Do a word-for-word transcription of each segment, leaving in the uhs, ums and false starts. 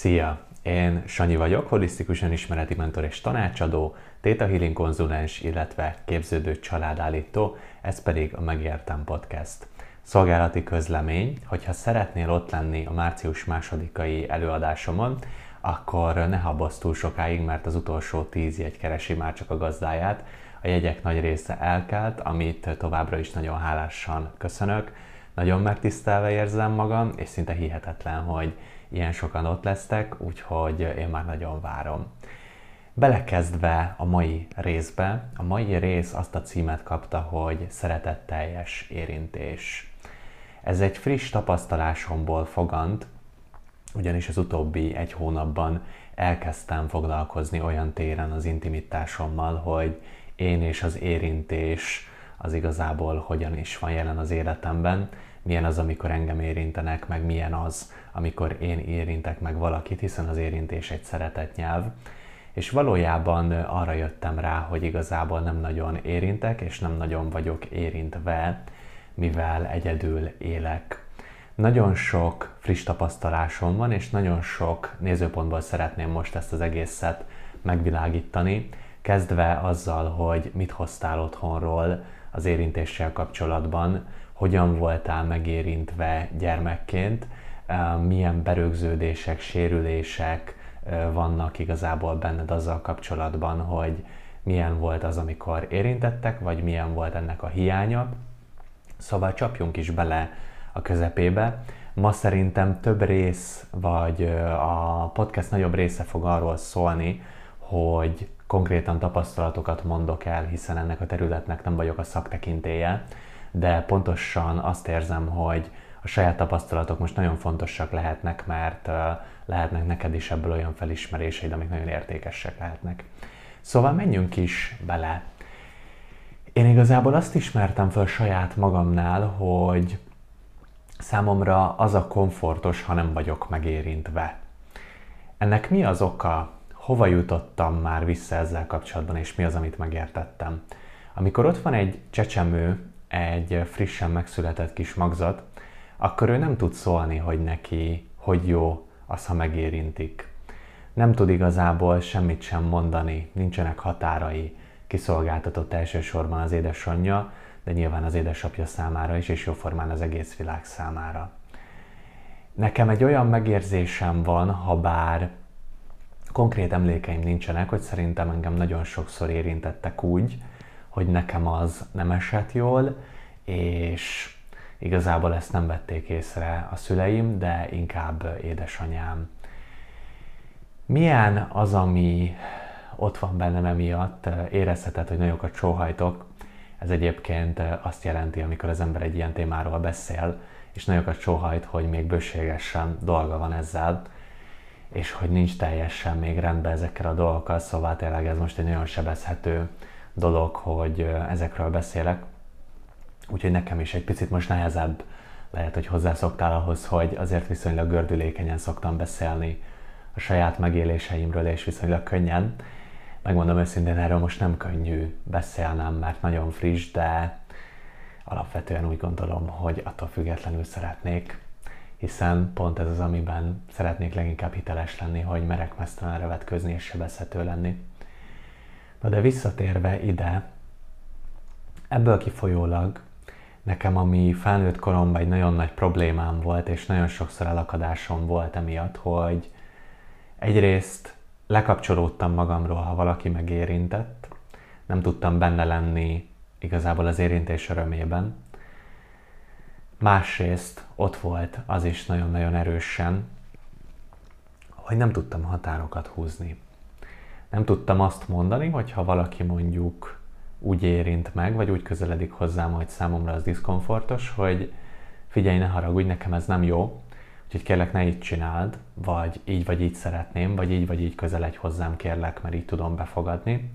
Szia! Én Sanyi vagyok, holisztikus önismereti mentor és tanácsadó, Theta Healing konzulens, illetve képződő családállító, ez pedig a Megértem Podcast. Szolgálati közlemény, hogyha szeretnél ott lenni a március másodikai előadásomon, akkor ne habozz túl sokáig, mert az utolsó tíz jegy keresi már csak a gazdáját. A jegyek nagy része elkelt, amit továbbra is nagyon hálásan köszönök. Nagyon megtisztelve érzem magam, és szinte hihetetlen, hogy ilyen sokan ott lesztek, úgyhogy én már nagyon várom. Belekezdve a mai részbe, a mai rész azt a címet kapta, hogy szeretetteljes érintés. Ez egy friss tapasztalásomból fogant, ugyanis az utóbbi egy hónapban elkezdtem foglalkozni olyan téren az intimitásommal, hogy én és az érintés az igazából hogyan is van jelen az életemben, milyen az, amikor engem érintenek, meg milyen az, amikor én érintek meg valakit, hiszen az érintés egy szeretetnyelv. És valójában arra jöttem rá, hogy igazából nem nagyon érintek, és nem nagyon vagyok érintve, mivel egyedül élek. Nagyon sok friss tapasztalásom van, és nagyon sok nézőpontból szeretném most ezt az egészet megvilágítani, kezdve azzal, hogy mit hoztál otthonról az érintéssel kapcsolatban, hogyan voltál megérintve gyermekként, milyen berögződések, sérülések vannak igazából benned azzal kapcsolatban, hogy milyen volt az, amikor érintettek, vagy milyen volt ennek a hiánya. Szóval csapjunk is bele a közepébe. Ma szerintem több rész, vagy a podcast nagyobb része fog arról szólni, hogy konkrétan tapasztalatokat mondok el, hiszen ennek a területnek nem vagyok a szaktekintélye, de pontosan azt érzem, hogy a saját tapasztalatok most nagyon fontosak lehetnek, mert lehetnek neked is ebből olyan felismeréseid, amik nagyon értékesek lehetnek. Szóval menjünk is bele. Én igazából azt ismertem fel saját magamnál, hogy számomra az a komfortos, ha nem vagyok megérintve. Ennek mi az oka? Hova jutottam már vissza ezzel kapcsolatban, és mi az, amit megértettem? Amikor ott van egy csecsemő, egy frissen megszületett kis magzat, akkor ő nem tud szólni, hogy neki hogy jó az, ha megérintik. Nem tud igazából semmit sem mondani, nincsenek határai, kiszolgáltatott elsősorban az édesanyja, de nyilván az édesapja számára is, és jóformán az egész világ számára. Nekem egy olyan megérzésem van, ha bár konkrét emlékeim nincsenek, hogy szerintem engem nagyon sokszor érintettek úgy, hogy nekem az nem esett jól, és igazából ezt nem vették észre a szüleim, de inkább édesanyám. Milyen az, ami ott van bennem emiatt? Érezheted, hogy nagyokat sóhajtok. Ez egyébként azt jelenti, amikor az ember egy ilyen témáról beszél, és nagyokat sóhajt, hogy még bőségesen dolga van ezzel, és hogy nincs teljesen még rendben ezekkel a dolgokkal, szóval tényleg ez most egy nagyon sebezhető dolog, hogy ezekről beszélek. Úgyhogy nekem is egy picit most nehezebb lehet, hogy hozzászoktál ahhoz, hogy azért viszonylag gördülékenyen szoktam beszélni a saját megéléseimről, és viszonylag könnyen. Megmondom őszintén, erről most nem könnyű beszélnem, mert nagyon friss, de alapvetően úgy gondolom, hogy attól függetlenül szeretnék, hiszen pont ez az, amiben szeretnék leginkább hiteles lenni, hogy merek meztelenre vetkőzni és sebezhető lenni. Na de visszatérve ide, ebből kifolyólag nekem, ami felnőtt koromban egy nagyon nagy problémám volt, és nagyon sokszor elakadásom volt emiatt, hogy egyrészt lekapcsolódtam magamról, ha valaki megérintett, nem tudtam benne lenni igazából az érintés örömében. Másrészt ott volt az is nagyon-nagyon erősen, hogy nem tudtam határokat húzni. Nem tudtam azt mondani, hogy ha valaki mondjuk úgy érint meg, vagy úgy közeledik hozzám, hogy számomra az diszkomfortos, hogy figyelj, ne haragudj, nekem ez nem jó, úgyhogy kérlek, ne így csináld, vagy így vagy így szeretném, vagy így vagy így közeledj hozzám, kérlek, mert így tudom befogadni.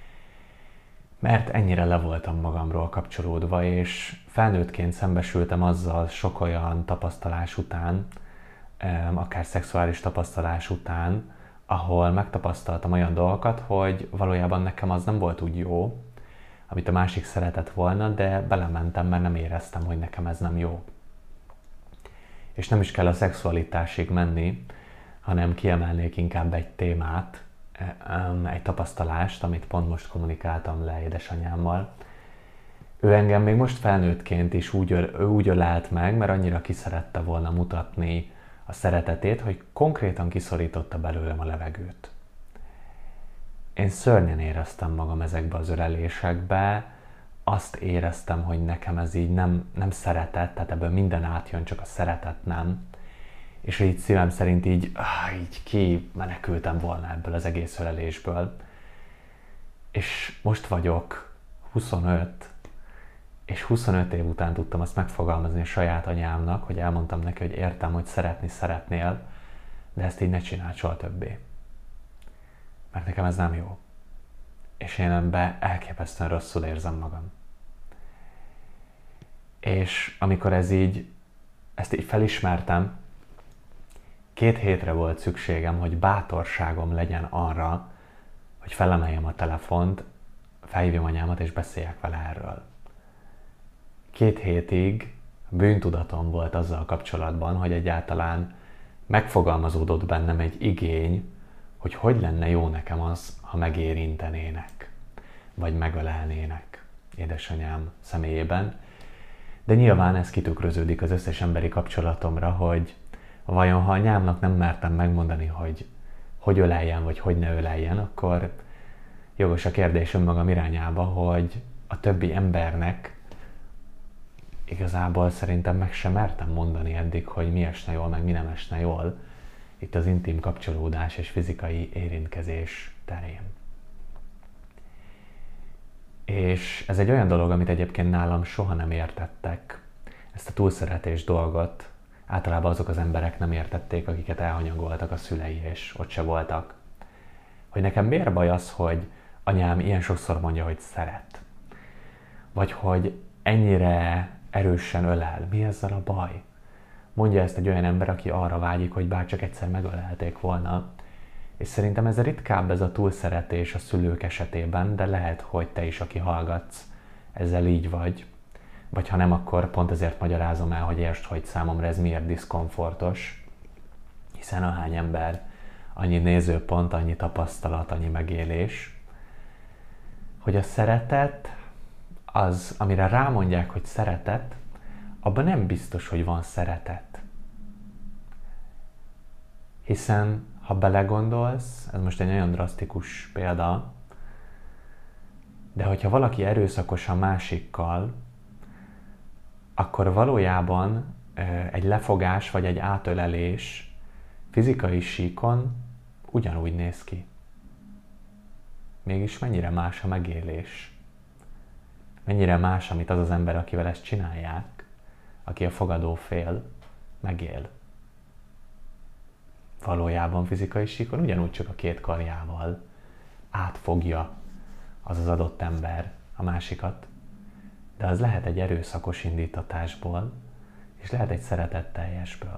Mert ennyire le voltam magamról kapcsolódva, és felnőttként szembesültem azzal sok olyan tapasztalás után, akár szexuális tapasztalás után, ahol megtapasztaltam olyan dolgokat, hogy valójában nekem az nem volt úgy jó, amit a másik szeretett volna, de belementem, mert nem éreztem, hogy nekem ez nem jó. És nem is kell a szexualitásig menni, hanem kiemelnék inkább egy témát, egy tapasztalást, amit pont most kommunikáltam le édesanyámmal. Ő engem még most felnőttként is úgy, úgy ölelt meg, mert annyira ki szerette volna mutatni a szeretetét, hogy konkrétan kiszorította belőlem a levegőt. Én szörnyen éreztem magam ezekbe az ölelésekbe, azt éreztem, hogy nekem ez így nem, nem szeretet, tehát ebből minden átjön, csak a szeretet nem. És így szívem szerint így, ah, így kimenekültem volna ebből az egész ölelésből. És most vagyok huszonöt, és huszonöt év után tudtam azt megfogalmazni a saját anyámnak, hogy elmondtam neki, hogy értem, hogy szeretni szeretnél, de ezt így ne csináld soha többé. Mert nekem ez nem jó. És én ebben elképesztően rosszul érzem magam. És amikor ez így, ezt így felismertem, két hétre volt szükségem, hogy bátorságom legyen arra, hogy felemeljem a telefont, felhívjam anyámat és beszéljek vele erről. Két hétig bűntudatom volt azzal kapcsolatban, hogy egyáltalán megfogalmazódott bennem egy igény, hogy hogy lenne jó nekem az, ha megérintenének, vagy megölelnének édesanyám személyében. De nyilván ez kitükröződik az összes emberi kapcsolatomra, hogy vajon ha anyámnak nem mertem megmondani, hogy hogy öleljen, vagy hogy ne öleljen, akkor jogos a kérdés önmagam irányába, hogy a többi embernek igazából szerintem meg sem mertem mondani eddig, hogy mi esne jól, meg mi nem esne jól itt az intim kapcsolódás és fizikai érintkezés terén. És ez egy olyan dolog, amit egyébként nálam soha nem értettek. Ezt a túlszeretés dolgot általában azok az emberek nem értették, akiket elhanyagoltak a szülei, és ott se voltak. Hogy nekem miért baj az, hogy anyám ilyen sokszor mondja, hogy szeret? Vagy hogy ennyire erősen ölel. Mi ezzel a baj? Mondja ezt egy olyan ember, aki arra vágyik, hogy bár csak egyszer megölelték volna. És szerintem ez ritkább, ez a túlszeretés a szülők esetében, de lehet, hogy te is, aki hallgatsz, ezzel így vagy. Vagy ha nem, akkor pont ezért magyarázom el, hogy értsd, hogy számomra ez miért diszkomfortos. Hiszen ahány ember, annyi nézőpont, annyi tapasztalat, annyi megélés, hogy a szeretet, az, amire rámondják, hogy szeretet, abban nem biztos, hogy van szeretet. Hiszen, ha belegondolsz, ez most egy nagyon drasztikus példa, de hogyha valaki erőszakos a másikkal, akkor valójában egy lefogás vagy egy átölelés fizikai síkon ugyanúgy néz ki. Mégis mennyire más a megélés? Mennyire más, amit az az ember, akivel ezt csinálják, aki a fogadó fél, megél. Valójában fizikai síkon ugyanúgy csak a két karjával átfogja az az adott ember a másikat, de az lehet egy erőszakos indítatásból, és lehet egy szeretetteljesből.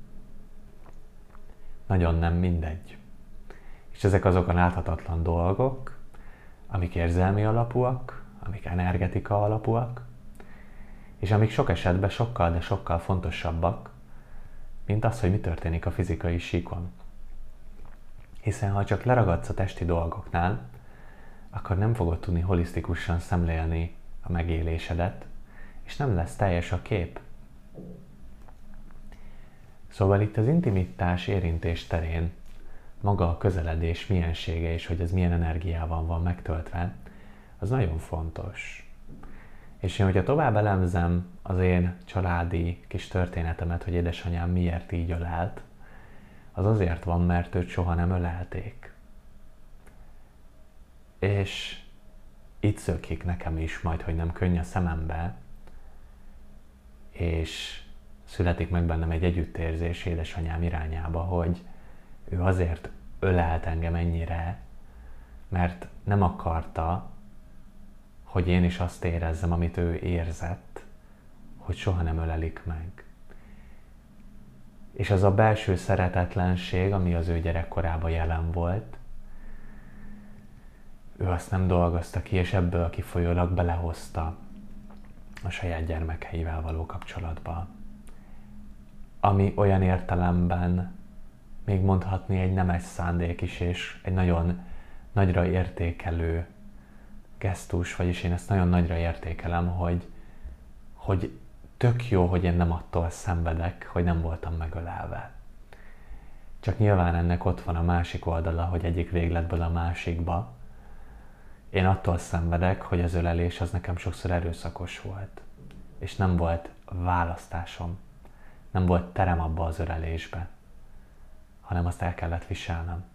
Nagyon nem mindegy. És ezek azok a láthatatlan dolgok, amik érzelmi alapúak, amik energetika alapúak, és amik sok esetben sokkal, de sokkal fontosabbak, mint az, hogy mi történik a fizikai síkon. Hiszen ha csak leragadsz a testi dolgoknál, akkor nem fogod tudni holisztikusan szemlélni a megélésedet, és nem lesz teljes a kép. Szóval itt az intimitás érintés terén maga a közeledés miensége és hogy ez milyen energiával van megtöltve, az nagyon fontos. És én, hogyha tovább elemzem az én családi kis történetemet, hogy édesanyám miért így ölelt, az azért van, mert őt soha nem ölelték. És itt szökik nekem is majd, hogy nem könny a szemembe, és születik meg bennem egy együttérzés édesanyám irányába, hogy ő azért ölelt engem ennyire, mert nem akarta, hogy én is azt érezzem, amit ő érzett, hogy soha nem ölelik meg. És az a belső szeretetlenség, ami az ő gyerekkorában jelen volt, ő azt nem dolgozta ki, és ebből kifolyólag belehozta a saját gyermekeivel való kapcsolatba. Ami olyan értelemben még mondhatni egy nemes szándék is, és egy nagyon nagyra értékelő gesztus, vagyis én ezt nagyon nagyra értékelem, hogy, hogy tök jó, hogy én nem attól szenvedek, hogy nem voltam megölelve. Csak nyilván ennek ott van a másik oldala, hogy egyik végletből a másikba. Én attól szenvedek, hogy az ölelés az nekem sokszor erőszakos volt. És nem volt választásom. Nem volt terem abba az ölelésbe, hanem azt el kellett viselnem.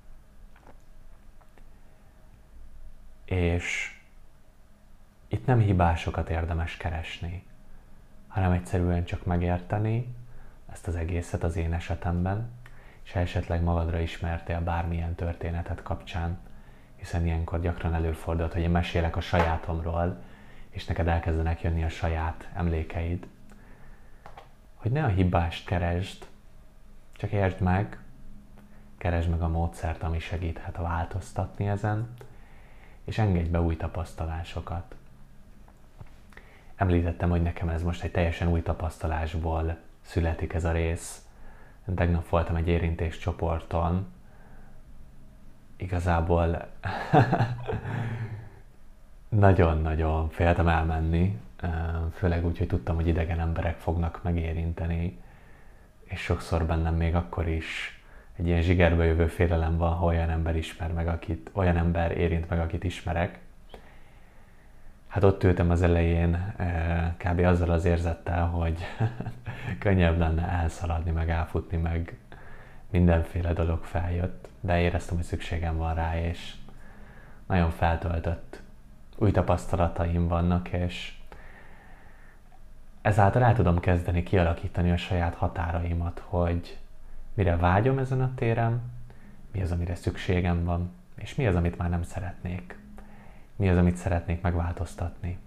És itt nem hibásokat érdemes keresni, hanem egyszerűen csak megérteni ezt az egészet az én esetemben, és ha esetleg magadra ismertél bármilyen történetet kapcsán, hiszen ilyenkor gyakran előfordult, hogy én mesélek a sajátomról, és neked elkezdenek jönni a saját emlékeid, hogy ne a hibást keresd, csak értsd meg, keresd meg a módszert, ami segíthet változtatni ezen, és engedj be új tapasztalásokat. Említettem, hogy nekem ez most egy teljesen új tapasztalásból születik ez a rész. Én tegnap voltam egy érintés csoporton, igazából nagyon-nagyon féltem elmenni, főleg úgy, hogy tudtam, hogy idegen emberek fognak megérinteni, és sokszor bennem még akkor is egy ilyen zsigerbe jövő félelem van, ha olyan ember ismer meg, akit, olyan ember érint meg, akit ismerek. Hát ott ültem az elején kb. Azzal az érzettel, hogy könnyebb lenne elszaladni, meg elfutni, meg mindenféle dolog feljött, de éreztem, hogy szükségem van rá, és nagyon feltöltött új tapasztalataim vannak, és ezáltal el tudom kezdeni kialakítani a saját határaimat, hogy mire vágyom ezen a téren, mi az, amire szükségem van, és mi az, amit már nem szeretnék. Mi az, amit szeretnék megváltoztatni.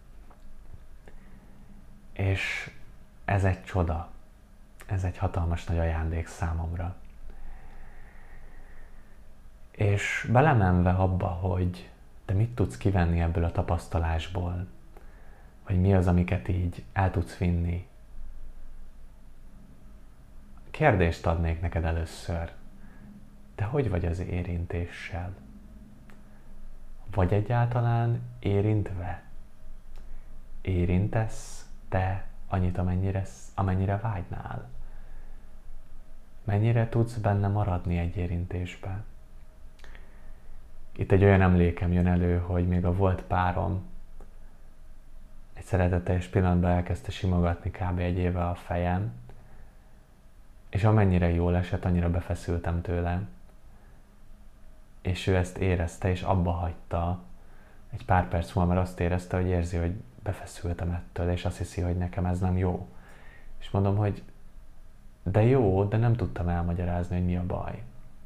És ez egy csoda. Ez egy hatalmas nagy ajándék számomra. És belemenve abba, hogy te mit tudsz kivenni ebből a tapasztalásból, vagy mi az, amiket így el tudsz vinni. Kérdést adnék neked először. Te hogy vagy az érintéssel? Vagy egyáltalán érintve? Érintesz te annyit, amennyire, amennyire vágynál? Mennyire tudsz benne maradni egy érintésbe? Itt egy olyan emlékem jön elő, hogy még a volt párom egy szeretetteljes pillanatban elkezdte simogatni kb. Egy éve a fejem, és amennyire jól esett, annyira befeszültem tőle. És ő ezt érezte, és abba hagyta. Egy pár perc múlva már azt érezte, hogy érzi, hogy befeszültem ettől, és azt hiszi, hogy nekem ez nem jó. És mondom, hogy de jó, de nem tudtam elmagyarázni, hogy mi a baj.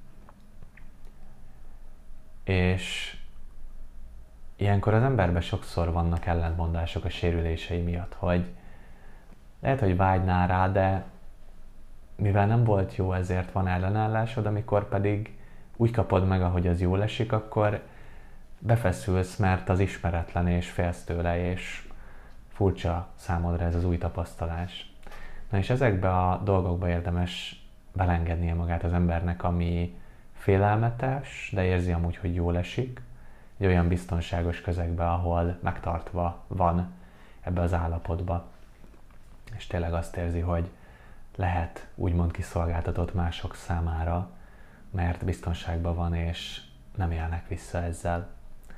És ilyenkor az emberben sokszor vannak ellentmondások a sérülései miatt, hogy lehet, hogy vágynál rá, de mivel nem volt jó, ezért van ellenállásod, amikor pedig úgy kapod meg, ahogy az jól esik, akkor befeszülsz, mert az ismeretlen, és félsz tőle, és furcsa számodra ez az új tapasztalás. Na és ezekbe a dolgokba érdemes belengednie magát az embernek, ami félelmetes, de érzi amúgy, hogy jól esik, egy olyan biztonságos közegbe, ahol megtartva van ebbe az állapotba. És tényleg azt érzi, hogy lehet úgymond kiszolgáltatott mások számára, mert biztonságban van, és nem élnek vissza ezzel.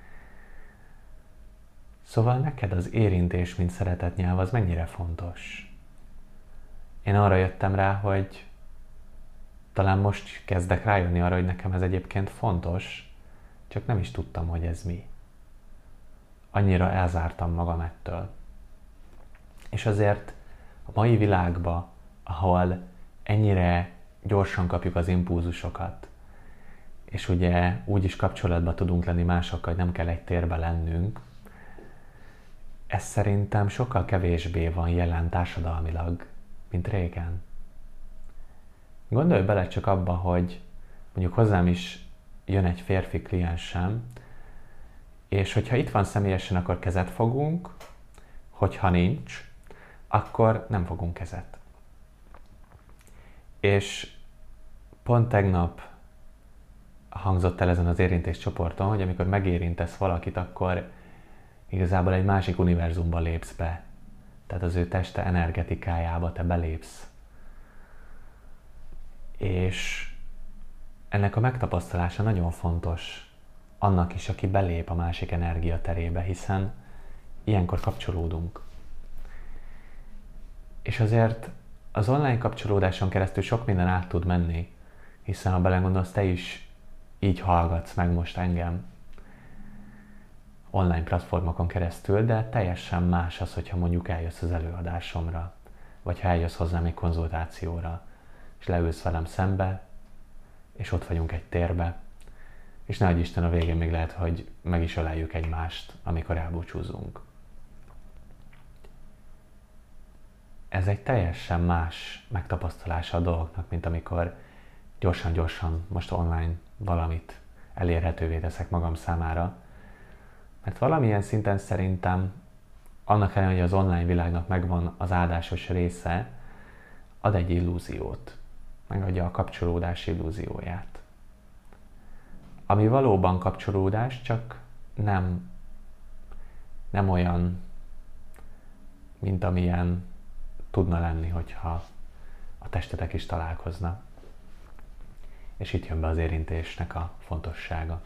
Szóval neked az érintés, mint szeretetnyelv, az mennyire fontos? Én arra jöttem rá, hogy talán most kezdek rájönni arra, hogy nekem ez egyébként fontos, csak nem is tudtam, hogy ez mi. Annyira elzártam magam ettől. És azért a mai világban, ahol ennyire gyorsan kapjuk az impulzusokat, és ugye úgy is kapcsolatban tudunk lenni másokkal, hogy nem kell egy térbe lennünk, ez szerintem sokkal kevésbé van jelen társadalmilag, mint régen. Gondolj bele csak abba, hogy mondjuk hozzám is jön egy férfi kliensem, és hogyha itt van személyesen, akkor kezet fogunk, hogyha nincs, akkor nem fogunk kezet. És Pont tegnap hangzott el ezen az érintés csoporton, hogy amikor megérintesz valakit, akkor igazából egy másik univerzumba lépsz be. Tehát az ő teste energetikájába te belépsz. És ennek a megtapasztalása nagyon fontos annak is, aki belép a másik energiaterébe, hiszen ilyenkor kapcsolódunk. És azért az online kapcsolódáson keresztül sok minden át tud menni, hiszen ha belegondolsz, te is így hallgatsz meg most engem online platformokon keresztül, de teljesen más az, hogyha mondjuk eljössz az előadásomra, vagy ha eljössz hozzám egy konzultációra, és leülsz velem szembe, és ott vagyunk egy térbe, és nehogy Isten a végén még lehet, hogy meg is öleljük egymást, amikor elbúcsúzunk. Ez egy teljesen más megtapasztalása a dolgoknak, mint amikor gyorsan-gyorsan most online valamit elérhetővé teszek magam számára. Mert valamilyen szinten szerintem, annak ellenére, hogy az online világnak megvan az áldásos része, ad egy illúziót, megadja a kapcsolódás illúzióját. Ami valóban kapcsolódás, csak nem, nem olyan, mint amilyen tudna lenni, hogyha a testetek is találkozna. És itt jön be az érintésnek a fontossága.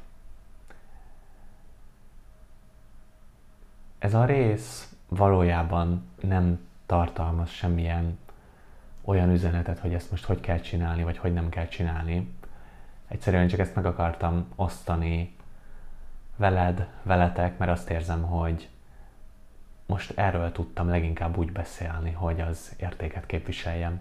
Ez a rész valójában nem tartalmaz semmilyen olyan üzenetet, hogy ezt most hogy kell csinálni, vagy hogy nem kell csinálni. Egyszerűen csak ezt meg akartam osztani veled, veletek, mert azt érzem, hogy most erről tudtam leginkább úgy beszélni, hogy az értéket képviseljem.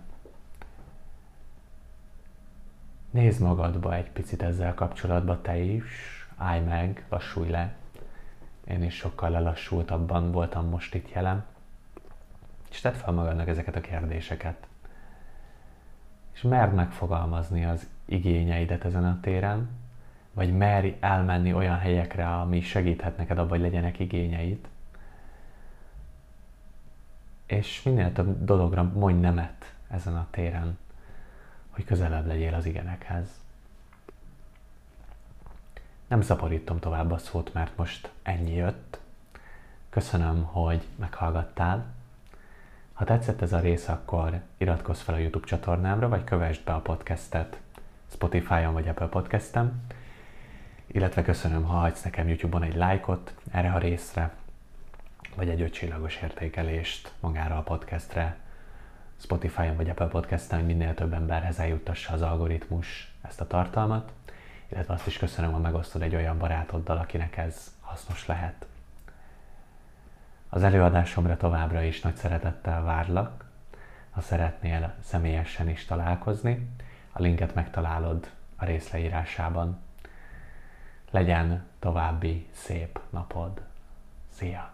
Nézd magadba egy picit ezzel kapcsolatban te is, állj meg, lassulj le. Én is sokkal lelassultabban voltam most itt jelen. És tedd fel magadnak ezeket a kérdéseket. És merd megfogalmazni az igényeidet ezen a téren, vagy merj elmenni olyan helyekre, ami segíthet neked abban, hogy legyenek igényeid. És minél több dologra mondj nemet ezen a téren, hogy közelebb legyél az igenekhez. Nem szaporítom tovább a szót, mert most ennyi jött. Köszönöm, hogy meghallgattál. Ha tetszett ez a rész, akkor iratkozz fel a YouTube csatornámra, vagy kövessd be a podcastet Spotify-on vagy Apple Podcast-en. Illetve köszönöm, ha hagysz nekem YouTube-on egy lájkot erre a részre, vagy egy ötcsillagos értékelést magára a podcastre Spotify-on vagy Apple Podcast-en, hogy minél több emberhez eljuttassa az algoritmus ezt a tartalmat. Illetve azt is köszönöm, ha megosztod egy olyan barátoddal, akinek ez hasznos lehet. Az előadásomra továbbra is nagy szeretettel várlak, ha szeretnél személyesen is találkozni. A linket megtalálod a rész leírásában. Legyen további szép napod! Szia!